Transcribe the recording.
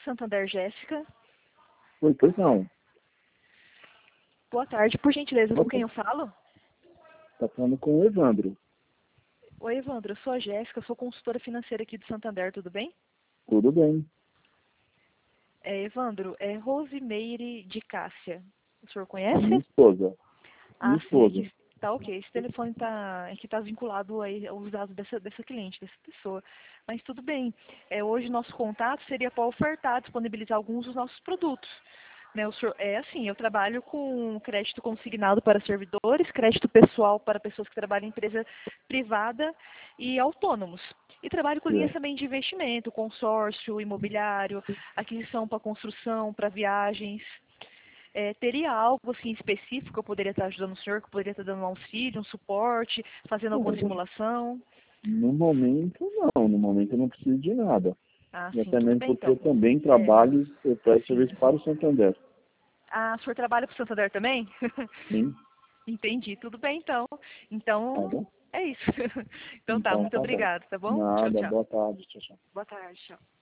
Santander, Jéssica. Oi, pois não. Boa tarde, por gentileza, com Boa quem eu tarde. falo? Tá falando com o Evandro. Oi, Evandro, eu sou a Jéssica, sou consultora financeira aqui do Santander, tudo bem? Tudo bem. Evandro, é Rosimeire de Cássia. O senhor Minha conhece? esposa. Minha Ah, sim, esposa. aqui tá ok. Esse telefone tá vinculado aí aos dados dessa cliente, dessa pessoa. Mas tudo bem. Hoje nosso contato seria para ofertar, disponibilizar alguns dos nossos produtos. Né, eu trabalho com crédito consignado para servidores, crédito pessoal para pessoas que trabalham em empresa privada e autônomos. E trabalho com linhas É. também de investimento, consórcio, imobiliário, aquisição para construção, para viagens. Teria algo assim específico que eu poderia estar ajudando o senhor, que eu poderia estar dando um auxílio, um suporte, fazendo alguma Olha, simulação? no momento, não. No momento eu não preciso de nada. Ah, E sim, até tudo mesmo bem porque eu então. também É, trabalho, eu presto sim. serviço para o Santander. Ah, o senhor trabalha para o Santander também? Sim? Entendi, tudo bem então. Tá Então, bom? é isso. Então tá, Então muito tá bom. obrigada, tá bom? Tchau, Nada, tchau. boa tarde. Tchau, tchau. Boa tarde, tchau.